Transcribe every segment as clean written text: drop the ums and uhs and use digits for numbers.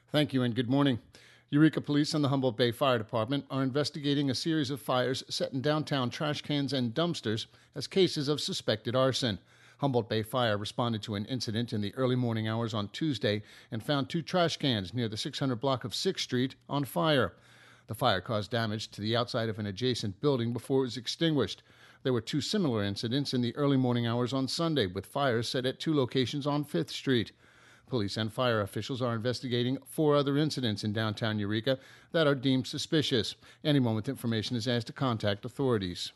Thank you and good morning. Eureka Police and the Humboldt Bay Fire Department are investigating a series of fires set in downtown trash cans and dumpsters as cases of suspected arson. Humboldt Bay Fire responded to an incident in the early morning hours on Tuesday and found 2 trash cans near the 600 block of 6th Street on fire. The fire caused damage to the outside of an adjacent building before it was extinguished. There were 2 similar incidents in the early morning hours on Sunday, with fires set at 2 locations on 5th Street. Police and fire officials are investigating 4 other incidents in downtown Eureka that are deemed suspicious. Anyone with information is asked to contact authorities.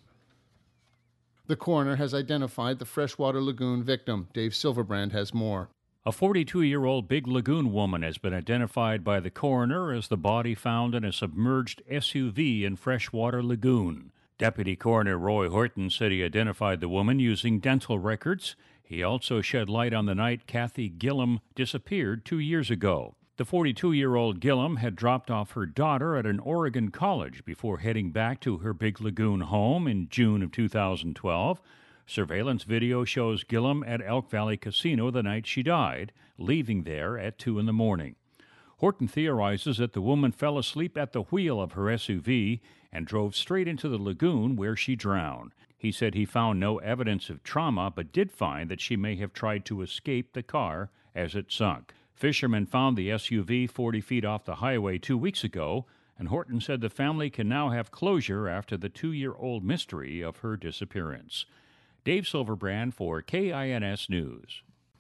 The coroner has identified the freshwater lagoon victim. Dave Silverbrand has more. A 42-year-old Big Lagoon woman has been identified by the coroner as the body found in a submerged SUV in Freshwater Lagoon. Deputy Coroner Roy Horton said he identified the woman using dental records. He also shed light on the night Kathy Gillum disappeared 2 years ago. The 42-year-old Gillum had dropped off her daughter at an Oregon college before heading back to her Big Lagoon home in June of 2012. Surveillance video shows Gillum at Elk Valley Casino the night she died, leaving there at 2 in the morning. Horton theorizes that the woman fell asleep at the wheel of her SUV and drove straight into the lagoon where she drowned. He said he found no evidence of trauma, but did find that she may have tried to escape the car as it sunk. Fishermen found the SUV 40 feet off the highway 2 weeks ago, and Horton said the family can now have closure after the 2-year-old mystery of her disappearance. Dave Silverbrand for KINS News.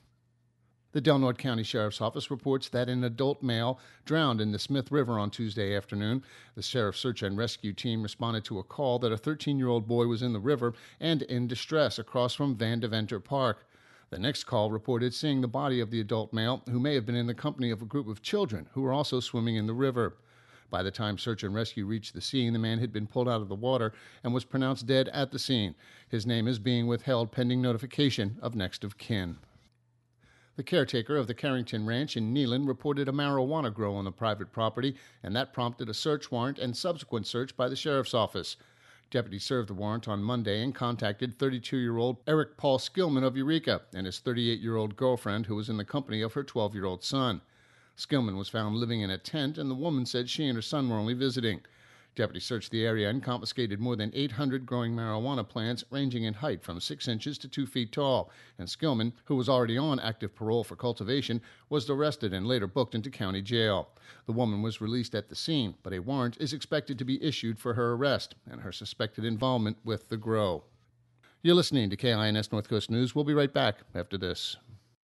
The Del Norte County Sheriff's Office reports that an adult male drowned in the Smith River on Tuesday afternoon. The Sheriff's Search and Rescue Team responded to a call that a 13-year-old boy was in the river and in distress across from Van Deventer Park. The next call reported seeing the body of the adult male, who may have been in the company of a group of children who were also swimming in the river. By the time search and rescue reached the scene, the man had been pulled out of the water and was pronounced dead at the scene. His name is being withheld pending notification of next of kin. The caretaker of the Carrington Ranch in Neyland reported a marijuana grow on the private property, and that prompted a search warrant and subsequent search by the Sheriff's Office. Deputies served the warrant on Monday and contacted 32-year-old Eric Paul Skillman of Eureka and his 38-year-old girlfriend, who was in the company of her 12-year-old son. Skillman was found living in a tent, and the woman said she and her son were only visiting. Deputies searched the area and confiscated more than 800 growing marijuana plants ranging in height from 6 inches to 2 feet tall. And Skillman, who was already on active parole for cultivation, was arrested and later booked into county jail. The woman was released at the scene, but a warrant is expected to be issued for her arrest and her suspected involvement with the grow. You're listening to KINS North Coast News. We'll be right back after this.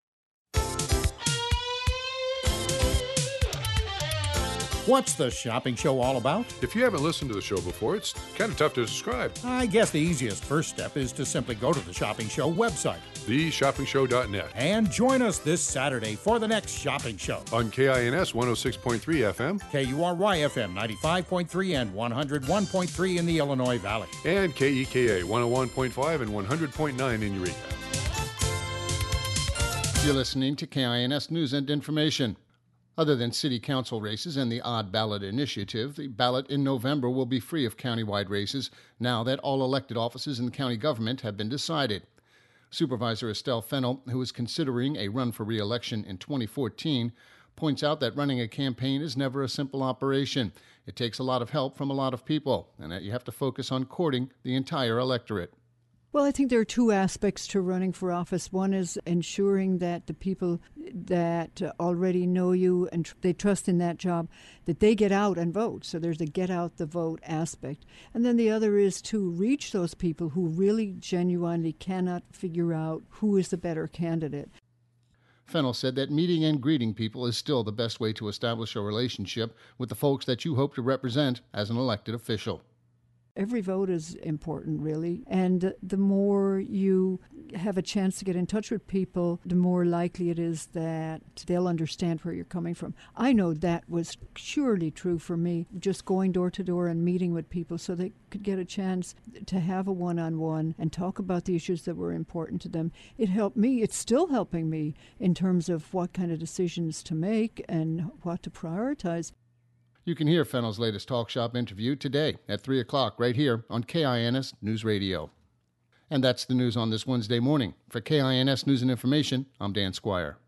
What's the shopping show all about? If you haven't listened to the show before, it's kind of tough to describe. I guess the easiest first step is to simply go to the Shopping Show website. TheShoppingShow.net. And join us this Saturday for the next shopping show. On KINS 106.3 FM. KURY-FM 95.3 and 101.3 in the Illinois Valley. And KEKA 101.5 and 100.9 in Eureka. You're listening to KINS News and Information. Other than city council races and the odd ballot initiative, the ballot in November will be free of countywide races now that all elected offices in the county government have been decided. Supervisor Estelle Fennell, who is considering a run for re-election in 2014, points out that running a campaign is never a simple operation. It takes a lot of help from a lot of people, and that you have to focus on courting the entire electorate. Well, I think there are 2 aspects to running for office. One is ensuring that the people that already know you and they trust in that job, that they get out and vote. So there's a get out the vote aspect. And then the other is to reach those people who really genuinely cannot figure out who is the better candidate. Fennell said that meeting and greeting people is still the best way to establish a relationship with the folks that you hope to represent as an elected official. Every vote is important, really, and the more you have a chance to get in touch with people, the more likely it is that they'll understand where you're coming from. I know that was surely true for me, just going door to door and meeting with people so they could get a chance to have a one-on-one and talk about the issues that were important to them. It helped me. It's still helping me in terms of what kind of decisions to make and what to prioritize. You can hear Fennell's latest Talk Shop interview today at 3 o'clock right here on KINS News Radio. And that's the news on this Wednesday morning. For KINS News and Information, I'm Dan Squire.